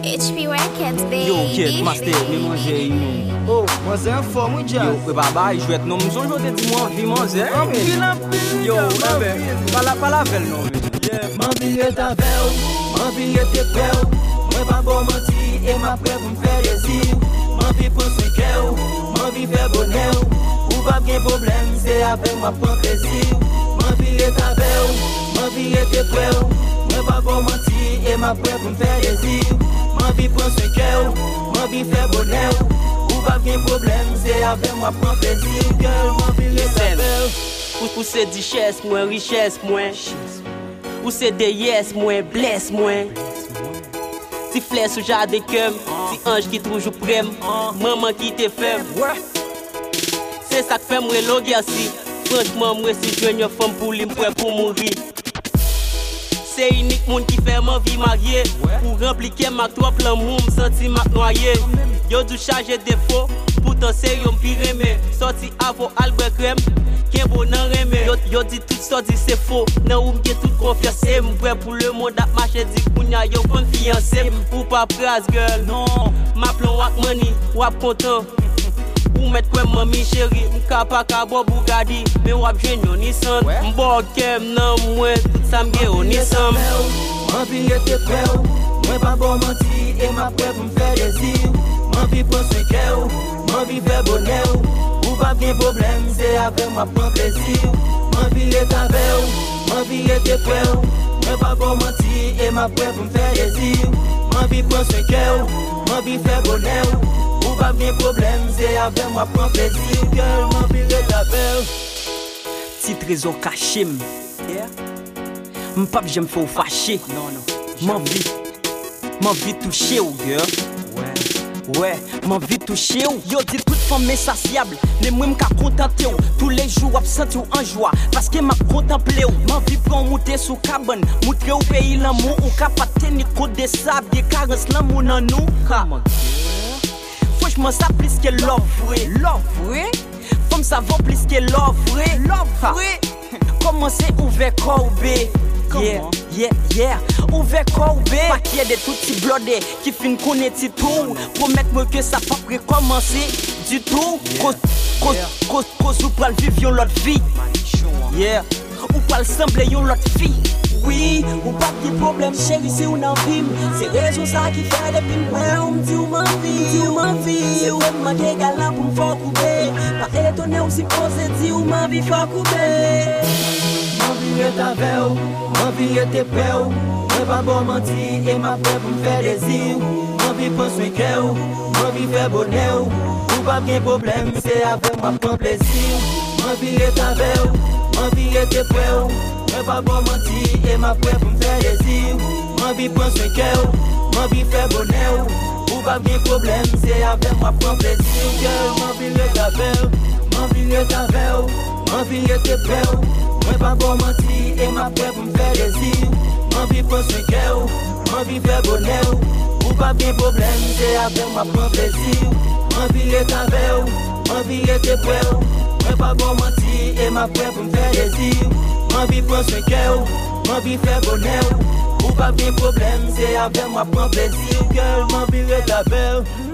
HP Records, baby. Yo, kid, master, me manger you. Oh, mas é forma de Yo, we baba, je vais être non, m'son jode di moi, vi manger. Yo, bébé, pas la belle non. Man viye ta vel, man viye te pel. Mwen pa bon manti, e ma pre pou m'fè desi. Man vi pon se kel, man vi fè bonel. Ou pa gen problem, se avek mwa pon plezir. Man viye ta vel, man viye te pel. Mwen pa bon manti, e ma pre pou m'fè desi. Man vi pon se kel, man vi fè bonel. Ou pa gen problem, se avek mwa pon plezir. Girl, man viye ta vel. Ou se di ches mwen, richesse mwen. Ou se de yes mwen, bless mwen. Ti fles ou jade kem, ti ange ki toujou prem, maman ki te fem. Se sak fem mwen lo gersi, franchman mwen si jwen yo fem pou li mpwe pou mouri. Se unik moun ki fè man vi marye, pou remplike mak trop lan moun senti mak noye. Yo dou chaje defo, poutan se yon pi reme, sorti avo albre krem. Ken bon nan reme, yo di tout so di se faux. Nan ou mge tout konfiance, m'prè pour le monde ap mache di kounya yo konfiance. Ou pa pras girl, non, ma plon wak money, wap kontan. Ou met kwen mami chéri, m'ka pa ka bo Bugatti, me wap jwen yo Nissan. M'bo kem nan mwen, tout sa mge o Nissan. Man viye te pel, mwen pa bon manti, e ma pre pou m'fè desi. Man vi pon se kel, man vi fè bonel. Ou pa gen problem, se avek mwa pon plezir. Man viye ta vel, man viye te pel. Mwen pa bon manti, e ma pre pou m'fè desi. Man vi pon se kel, man vi fè bonel. Ou pa gen problem, se avek mwa pon plezir. Girl, man viye ta vel. Ti trésor caché m'pap j'aime fò fâché. Non. M'en vi touché ou girl. Ouais, m'en vi touché ou. Yo dit toute femme insatiable, les moi m'ka contenté ou. Tous les jours absent ou en joie, parce que m'a contemplé ou. M'en vi prend monter sous cabane, montrer au pays l'amour ou capate ni côte de sable, des carences l'amour dans nous. Franchement ça plus que love vrai. Femme ça vaut plus que love vrai. Comment c'est ouvert corbé. Yeah, ouvert corbé. Pas qu'il y a des tout petits blodés qui fin connaître tout. Promettre-moi que ça pas recommencer du tout. Cause ou pral vivre l'autre vie. Yeah, ou pral sembler yon l'autre fille. Oui, ou pas de problème chérie si on en vit. C'est raison ça qui fait depuis moi on me dit ou m'envie. C'est vraiment des galants pour me faire couper. Pas étonné ou si posé dit ou m'envie faire couper. Man viye ta vel, man viye te pel. Mwen pa bon manti, e ma pre pou m'fè desi. Man vi pon swen kel, man vi fè bonel. Ou pa gen problem, se avek mwa pon plezir. Man viye ta vel, man viye te pel. Mwen pa bon manti, e ma pre pou m'fè desi. Man vi pon swen kel, man vi fè bonel. Ou pa gen problem, se avek mwa pon plezir. Girl, man viye ta vel, man viye ta vel. Man viye te pel. Mwen pa bon manti, e ma pre pou m'fè desi. Man vi pon swen kel, man vi fè bonel. Ou pa gen problem, se avek mwa pon plezir. Man viye ta vel, man viye te pel. Mwen pa bon manti, e ma pre pou m'fè desi. Man vi pon swen kel, man vi fè bonel. Ou pa gen problem, se avek mwa pon plezir. Girl, man viye ta vel.